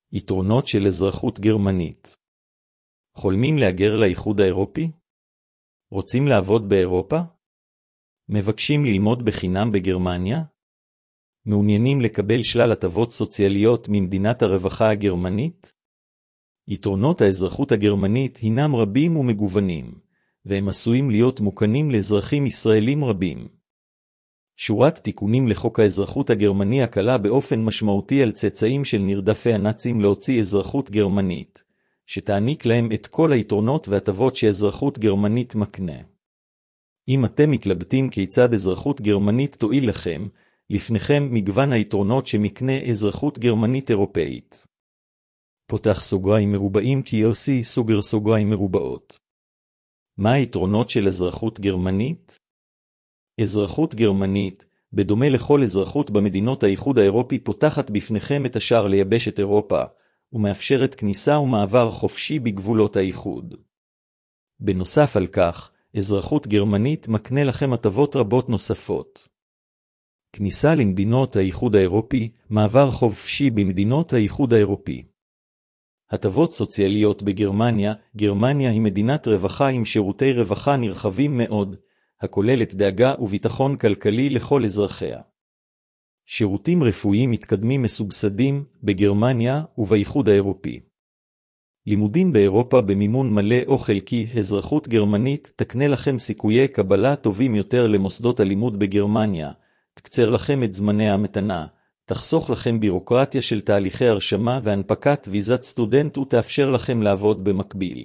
יתרונות של אזרחות גרמנית. חולמים להגר לאיחוד האירופי? רוצים לעבוד באירופה? מבקשים ללמוד בחינם בגרמניה? מעוניינים לקבל שלל הטבות סוציאליות ממדינת הרווחה הגרמנית? יתרונות האזרחות הגרמנית הינם רבים ומגוונים, והם עשויים להיות מוקנים לאזרחים ישראלים רבים. שורת תיקונים לחוק האזרחות הגרמני הקלה באופן משמעותי על צאצאים של נרדפי הנאצים להוציא אזרחות גרמנית, שתעניק להם את כל היתרונות והטבות שאזרחות גרמנית מקנה. אם אתם מתלבטים כיצד אזרחות גרמנית תועיל לכם, לפניכם מגוון היתרונות שמקנה אזרחות גרמנית אירופאית. פותח סוגריים מרובעים קיוסי סוגר סוגריים מרובעות. מה היתרונות של אזרחות גרמנית? אזרחות גרמנית, בדומה לכל אזרחות במדינות האיחוד האירופי, פותחת בפניכם את השער ליבשת אירופה, ומאפשרת כניסה ומעבר חופשי בגבולות האיחוד. בנוסף על כך, אזרחות גרמנית מקנה לכם הטבות רבות נוספות. כניסה למדינות האיחוד האירופי, מעבר חופשי במדינות האיחוד האירופי. הטבות סוציאליות בגרמניה. גרמניה היא מדינת רווחה עם שירותי רווחה נרחבים מאוד, הכוללת דאגה וביטחון כלכלי לכל אזרחיה. שירותים רפואיים מתקדמים מסובסדים בגרמניה ובאיחוד האירופי. לימודים באירופה במימון מלא או חלקי. אזרחות גרמנית תקנה לכם סיכויי קבלה טובים יותר למוסדות הלימוד בגרמניה, תקצר לכם את זמני ההמתנה, תחסוך לכם בירוקרטיה של תהליכי הרשמה והנפקת ויזת סטודנט ותאפשר לכם לעבוד במקביל.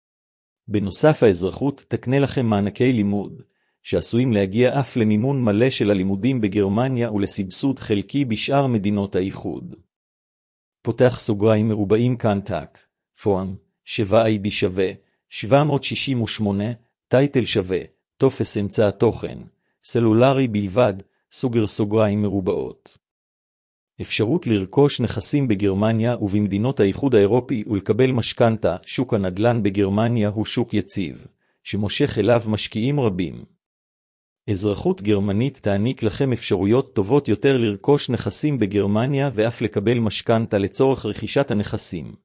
בנוסף, האזרחות תקנה לכם מענקי לימוד, שעשויים להגיע אף למימון מלא של הלימודים בגרמניה ולסבסוד חלקי בשאר מדינות האיחוד. פותח סוגריים מרובעים קנטקט, פורם, 7ID שווה, 768, טייטל שווה, טופס אמצע התוכן, סלולרי בלבד, סוגר סוגריים מרובעות. אפשרות לרכוש נכסים בגרמניה ובמדינות האיחוד האירופי ולקבל משכנתה. שוק הנדל"ן בגרמניה הוא שוק יציב, שמושך אליו משקיעים רבים. אזרחות גרמנית תעניק לכם אפשרויות טובות יותר לרכוש נכסים בגרמניה ואף לקבל משכנתה לצורך רכישת הנכסים.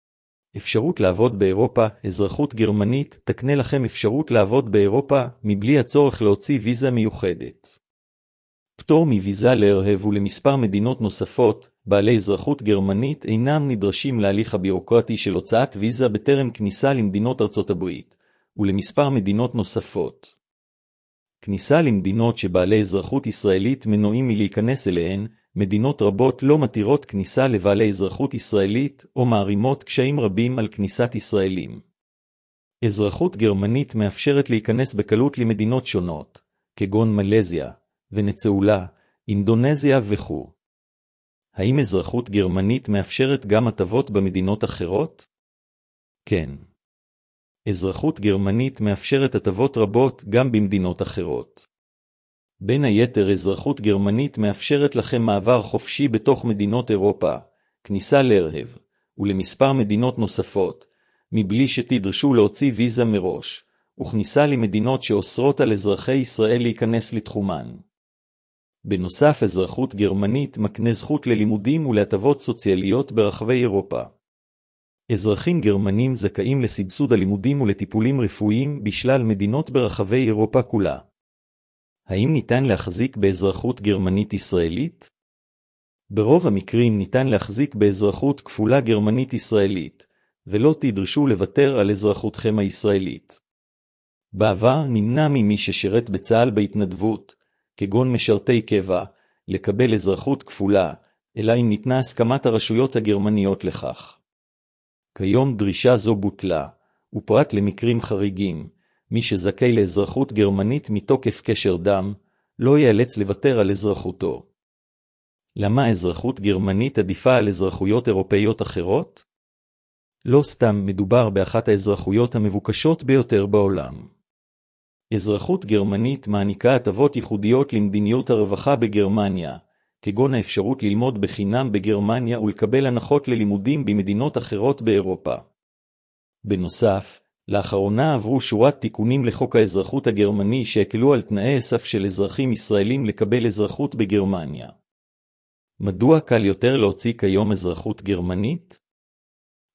אפשרות לעבוד באירופה. אזרחות גרמנית תקנה לכם אפשרות לעבוד באירופה מבלי הצורך להוציא ויזה מיוחדת. פטור מוויזה להרהב ולמספר מדינות נוספות. בעלי אזרחות גרמנית אינם נדרשים להליך הבירוקרטי של הוצאת ויזה בטרם כניסה למדינות ארצות הברית, ולמספר מדינות נוספות. כניסה למדינות שבעלי אזרחות ישראלית מנועים מלהיכנס אליהן. מדינות רבות לא מתירות כניסה לבעלי אזרחות ישראלית או מערימות קשיים רבים על כניסת ישראלים. אזרחות גרמנית מאפשרת להיכנס בקלות למדינות שונות, כגון מלזיה, ונצואלה, אינדונזיה וכו'. האם אזרחות גרמנית מאפשרת גם הטבות במדינות אחרות? כן. אזרחות גרמנית מאפשרת הטבות רבות גם במדינות אחרות. בין היתר, אזרחות גרמנית מאפשרת לכם מעבר חופשי בתוך מדינות אירופה, כניסה להרהב, ולמספר מדינות נוספות, מבלי שתדרשו להוציא ויזה מראש, וכניסה למדינות שאוסרות על אזרחי ישראל להיכנס לתחומן. בנוסף, אזרחות גרמנית מקנה זכות ללימודים ולהטבות סוציאליות ברחבי אירופה. אזרחים גרמנים זכאים לסבסוד הלימודים ולטיפולים רפואיים בשלל מדינות ברחבי אירופה כולה. האם ניתן להחזיק באזרחות גרמנית ישראלית? ברוב המקרים ניתן להחזיק באזרחות כפולה גרמנית ישראלית, ולא תדרשו לוותר על אזרחותכם הישראלית. בעבר נמנע ממי ששירת בצה"ל בהתנדבות, כגון משרתי קבע, לקבל אזרחות כפולה, אלא אם ניתנה הסכמת הרשויות הגרמניות לכך. כיום דרישה זו בוטלה, ופרט למקרים חריגים, מי שזכאי לאזרחות גרמנית מתוקף קשר דם, לא ייאלץ לוותר על אזרחותו. למה אזרחות גרמנית עדיפה על אזרחויות אירופאיות אחרות? לא סתם מדובר באחת האזרחויות המבוקשות ביותר בעולם. אזרחות גרמנית מעניקה הטבות ייחודיות למדיניות הרווחה בגרמניה, כגון האפשרות ללמוד בחינם בגרמניה ולקבל הנחות ללימודים במדינות אחרות באירופה. בנוסף, לאחרונה עברו שורת תיקונים לחוק האזרחות הגרמני שהקלו על תנאי הסף של אזרחים ישראלים לקבל אזרחות בגרמניה. מדוע קל יותר להוציא כיום אזרחות גרמנית?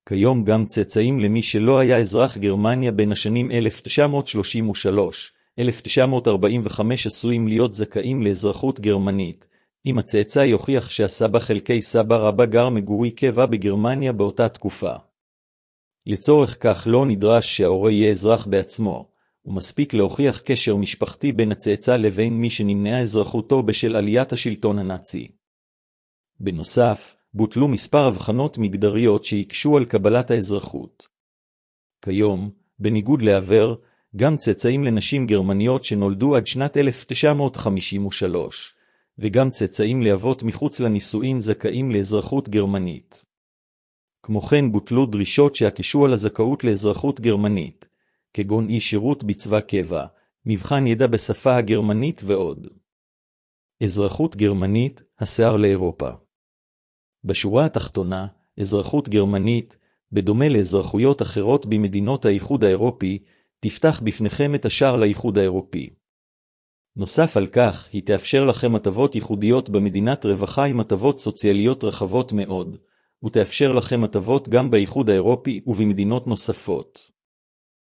כיום גם צאצאים למי שלא היה אזרח גרמניה בין השנים 1933-1945 עשויים להיות זכאים לאזרחות גרמנית, אם הצאצא יוכיח שהסבא חלקי סבא רבא גר מגורי קבע בגרמניה באותה תקופה. לצורך כך לא נדרש שההורה יהיה אזרח בעצמו, ומספיק להוכיח קשר משפחתי בין הצאצא לבין מי שנמנעה אזרחותו בשל עליית השלטון הנאצי. בנוסף, בוטלו מספר הבחנות מגדריות שהקשו על קבלת האזרחות. כיום, בניגוד לעבר, גם צאצאים לנשים גרמניות שנולדו עד שנת 1953, וגם צאצאים לאבות מחוץ לנישואין זכאים לאזרחות גרמנית. כמו כן בוטלו דרישות שהקשו על הזכאות לאזרחות גרמנית, כגון אי שירות בצבא קבע, מבחן ידע בשפה הגרמנית ועוד. אזרחות גרמנית, השיער לאירופה. בשורה התחתונה, אזרחות גרמנית, בדומה לאזרחויות אחרות במדינות האיחוד האירופי, תפתח בפניכם את השער לאיחוד האירופי. נוסף על כך, היא תאפשר לכם הטבות ייחודיות במדינת רווחה עם הטבות סוציאליות רחבות מאוד, ותאפשר לכם הטבות גם באיחוד האירופי ובמדינות נוספות.